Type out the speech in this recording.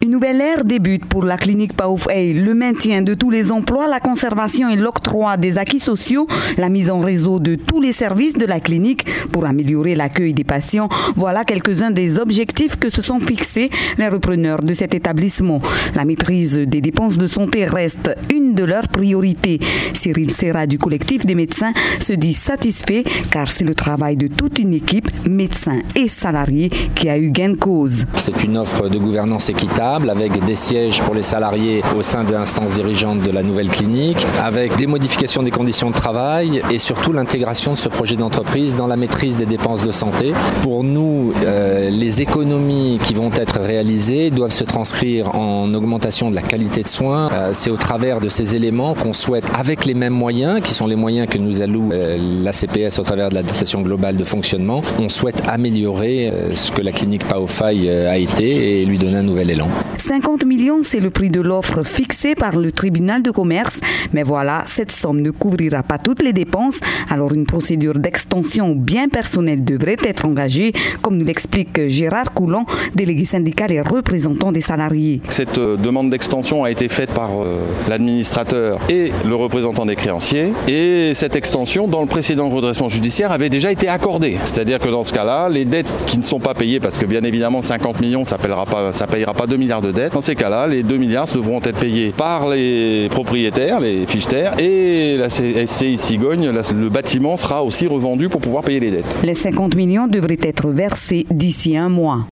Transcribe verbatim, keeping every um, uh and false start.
Une nouvelle ère débute pour la clinique Paof-Hey. Le maintien de tous les emplois, la conservation et l'octroi des acquis sociaux, la mise en réseau de tous les services de la clinique pour améliorer l'accueil des patients. Voilà quelques-uns des objectifs que se sont fixés les repreneurs de cet établissement. La maîtrise des dépenses de santé reste une de leurs priorités. Cyril Serra du collectif des médecins se dit satisfait car c'est le travail de toute une équipe, médecins et salariés, qui a eu gain de cause. C'est une offre de gouvernance équitable avec des sièges pour les salariés au sein des instances dirigeantes de la nouvelle clinique, avec des modifications des conditions de travail et surtout l'intégration de ce projet d'entreprise dans la maîtrise des dépenses de santé. Pour nous, euh, les économies qui vont être réalisées doivent se transcrire en augmentation de la qualité de soins. Euh, c'est au travers de ces éléments qu'on souhaite, avec les mêmes moyens, qui sont les moyens que nous alloue euh, l'A C P S au travers de la dotation globale de fonctionnement, on souhaite améliorer euh, ce que la clinique Paof-Hey euh, a été et lui donner un nouvel élan. cinquante millions, c'est le prix de l'offre fixée par le tribunal de commerce. Mais voilà, cette somme ne couvrira pas toutes les dépenses. Alors une procédure d'extension bien personnelle devrait être engagée, comme nous l'explique Gérard Coulon, délégué syndical et représentant des salariés. Cette euh, demande d'extension a été faite par euh, l'administrateur et le représentant des créanciers. Et cette extension, dans le précédent redressement judiciaire, avait déjà été accordée. C'est-à-dire que dans ce cas-là, les dettes qui ne sont pas payées, parce que bien évidemment cinquante millions, ça ne payera pas, ça payera pas deux milliards de dettes. Dans ces cas-là, les deux milliards devront être payés par les propriétaires, les fichetaires, et la S C I Cigogne, le bâtiment sera aussi revendu pour pouvoir payer les dettes. Les cinquante millions devraient être versés d'ici un mois.